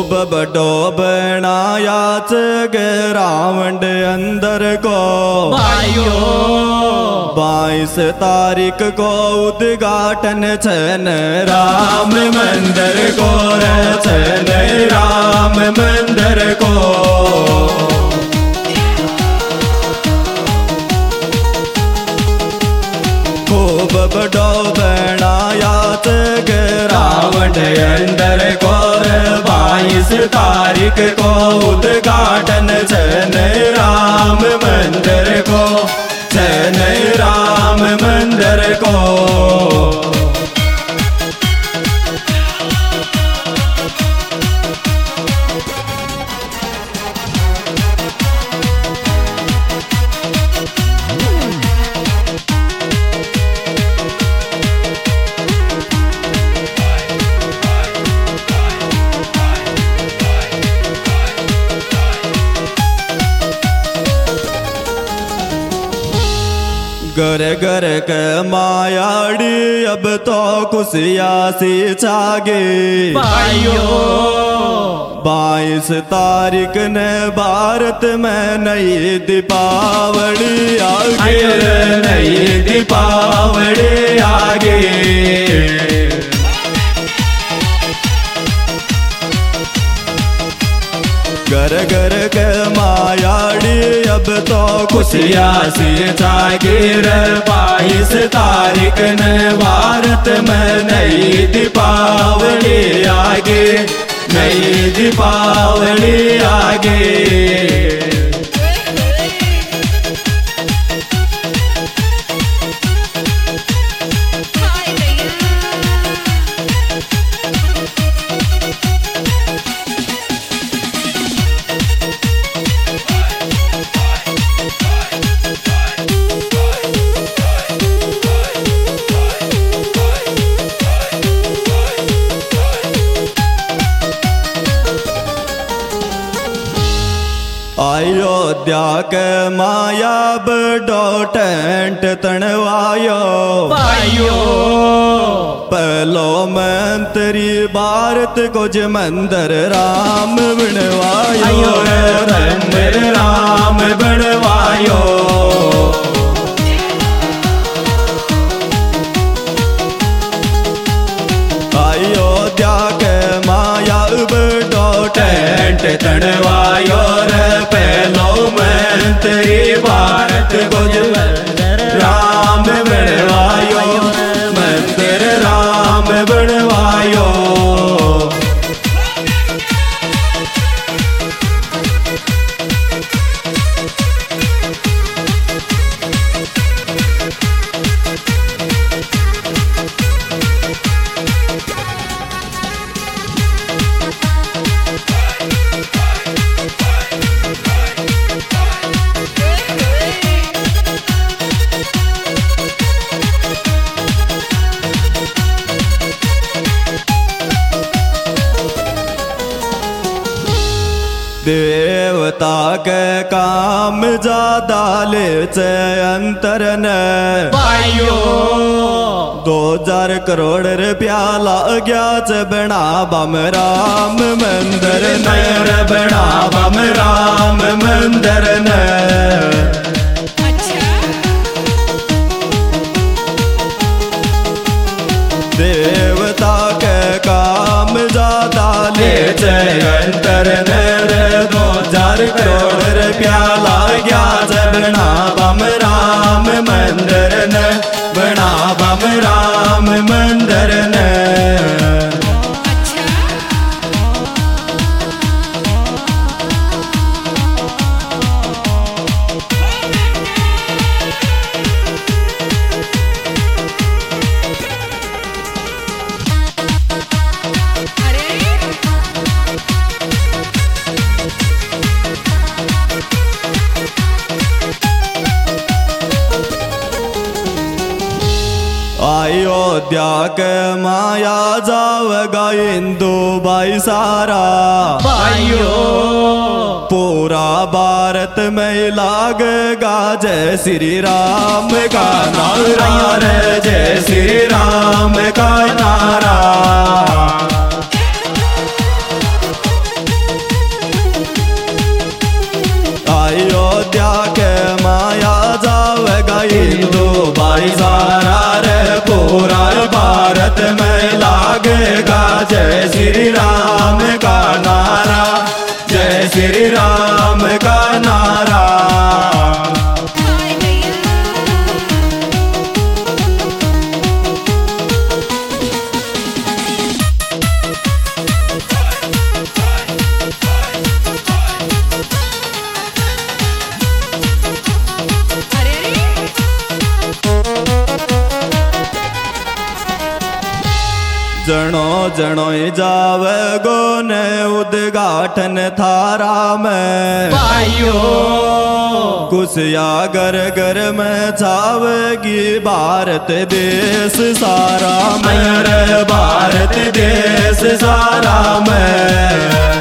खूब बड़ो बनाया रावण अंदर को भाइयों 22 तारीख को उद्घाटन छन राम मंदिर को छन राम मंदिर को। खूब बड़ो बनाया रावण अंदर को 22 तारीख को उद्घाटन छन राम मंदिर को छन राम मंदिर को। घर घर के मायाड़ी अब तो खुशिया सी छागे भाइयों 22 तारीख ने भारत में नई दीपावली आगे नई दीपावली आगे। घर घर के मायाड़ी अब तो खुशिया सी जागीर 22 तारीख ने भारत में नई दीपावली आगे नई दीपावली आगे। अयोध्या के माया बड़ो टेंट तणवायो भाइयों पहलो मंत्री भारत को ज मंदिर राम बनवायो मंदिर राम बनवायो। अयोध्या के माया बड़ो टेंट तणवायो पहलो मंत्री भारत को राम बनवायो मंदिर राम बनवायो। देवता के काम ज्यादा ले अंतर न भाइयों 2000 करोड़ रुपया लग गया च बना बम राम मंदिर नर बना बम राम मंदिर न। देवता के काम ज्यादा ले अंतर नर 2000 करोड़ रुपया लग गया बना बम राम मंदिर न बना बम राम मंदिर न। अयोध्या के माया जावगा हिंदू भाई सारा भाइयों पूरा भारत में लागेगा जय श्री राम का नारा रे जय श्री राम का नारा। श्री राम का नारा, जय श्री राम का नारा। जनो जनो जावे गो ने उद्घाटन थारा में भाइयों, कुसिया घर घर में छावेगी भारत देश सारा में, रे भारत देश सारा में।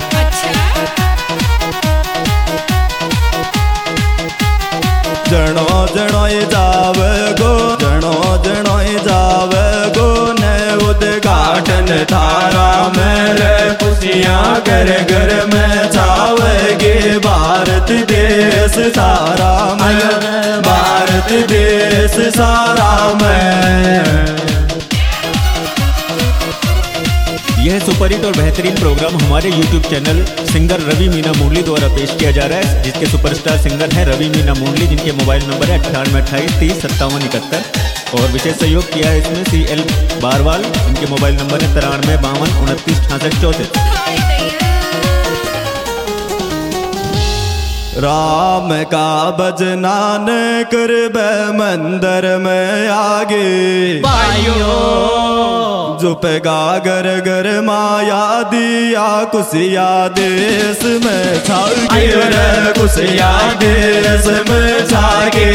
जनो जनो जावे गो, जनो जनो जावे गो ने उद्घाटन थारा में, रे खुशियाँ घर घर में छावेगी भारत देश सारा में, भारत देश सारा में। यह सुपरहिट और बेहतरीन प्रोग्राम हमारे YouTube channel singer Ravi Meena Murali द्वारा पेश किया जा रहा है, जिसके सुपरस्टार सिंगर हैं रवि मीना मुरली, जिनके मोबाइल नंबर है 9828305771। और विशेष सहयोग किया है इसमें CL बारवाल, इनके मोबाइल नंबर है 9352296864। राम का भजना न करबे मंदिर में आगे, भाइयों जुपेगा घर घर माया दिया कुसिया देश में छागे, रे कुसिया देश में छागे।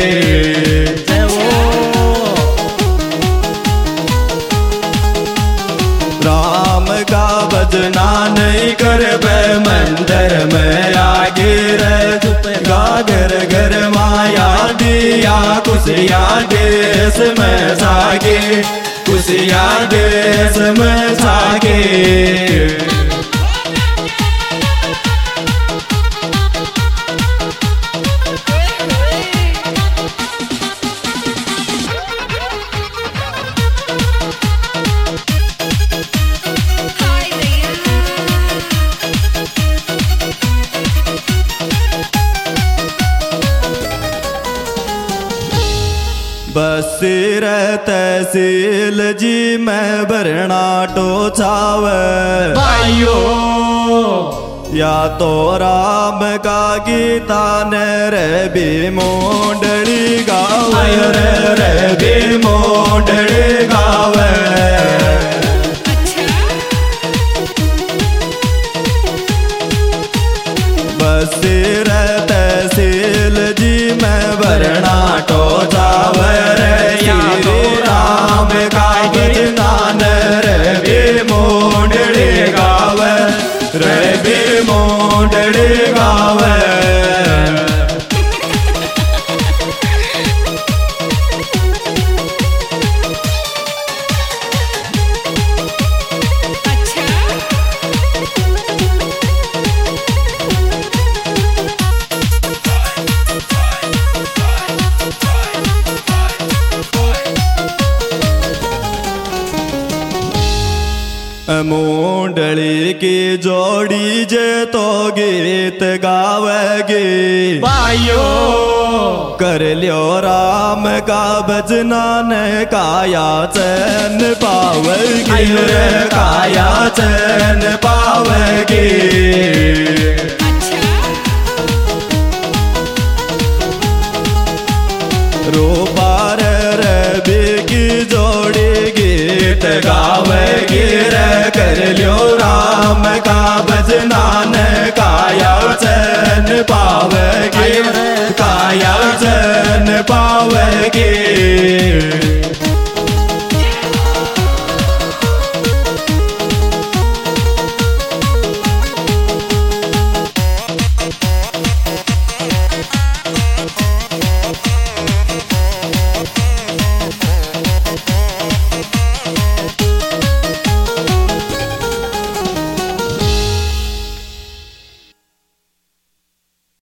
राम का भजना नहीं करबे मंदिर में आगे, रे जुपेगा घर घर माया दिया कुसिया देश में छागे, कुसिया देश में छागे। बसीर तहसील जी में भरना टो छावे, भाइयों या तो राम का गीता ने रे भी मोडड़ी गावे, रे भी मोडड़ी गावे। बसीर तहसील जी में भरना टो छावे, या तो राम का भजना रे भी मोडड़ी गावे, रे भी मोडड़ी गावे। मुंडली की जोड़ी जे तो गीत गावेगी, भाइयों कर लियो राम का भजना ने काया चैन पावेगी, रे काया चैन पावेगी। रूपार रवि की जोड़ी गीत गावेगी, रे कर लियो राम का भजना ने काया चैन पावेगी, काया चैन पावेगी।